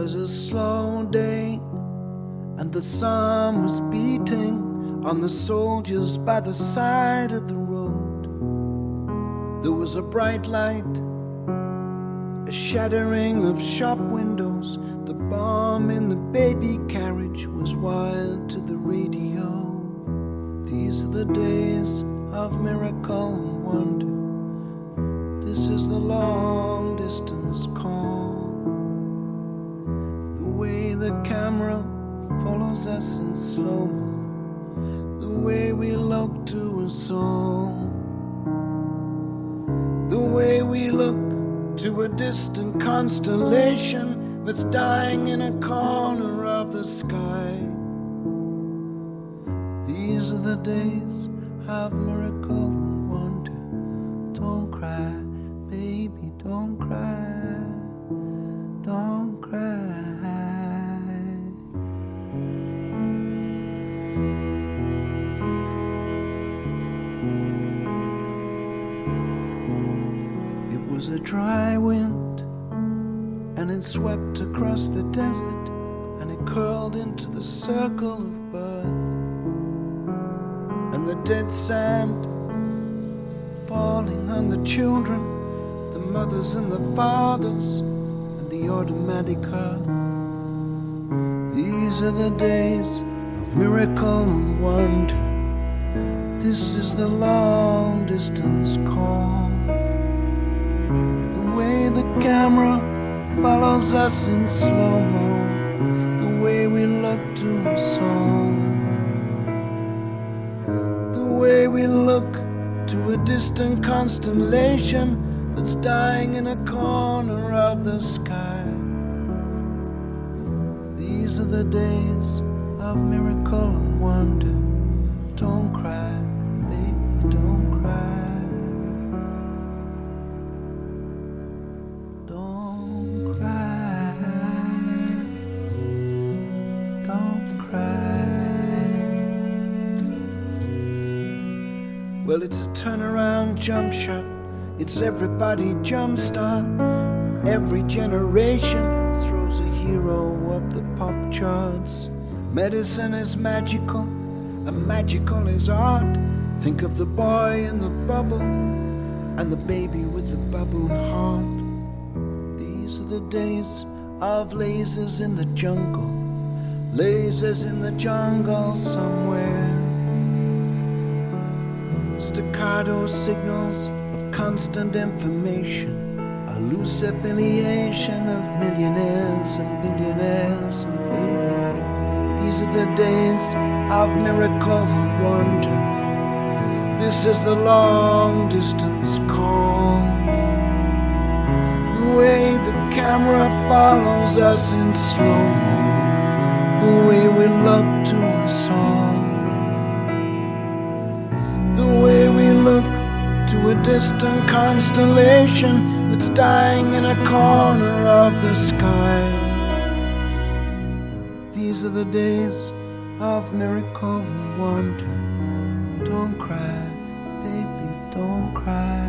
was a slow day, and the sun was beating on the soldiers by the side of the road. There was a bright light, a shattering of shop windows. The bomb in the baby carriage was wired to the radio. These are the days of miracle and wonder. This is the long distance call. The way the camera follows us in slow-mo, the way we look to a soul, the way we look to a distant constellation that's dying in a corner of the sky. These are the days of miracle and wonder. Don't cry, baby, don't cry, don't cry. It was a dry wind, and it swept across the desert, and it curled into the circle of birth, and the dead sand falling on the children, the mothers and the fathers, and the automatic earth. These are the days of miracle and wonder. This is the long distance call. The way the camera follows us in slow-mo, the way we look to a song, the way we look to a distant constellation that's dying in a corner of the sky. These are the days of miracle and wonder. Don't cry, baby, don't cry. Don't cry. Don't cry. Well, it's a turnaround jump shot. It's everybody jumpstart. Every generation throws a hero up the pop charts. Medicine is magical, and magical is art. Think of the boy in the bubble and the baby with the baboon heart. These are the days of lasers in the jungle, lasers in the jungle somewhere. Staccato signals of constant information, a loose affiliation of millionaires and billionaires and baby. These are the days of miracle and wonder. This is the long distance call. The way the camera follows us in slow-mo, the way we look to a song, the way we look to a distant constellation that's dying in a corner of the sky. These are the days of miracle and wonder. Don't cry, baby, don't cry.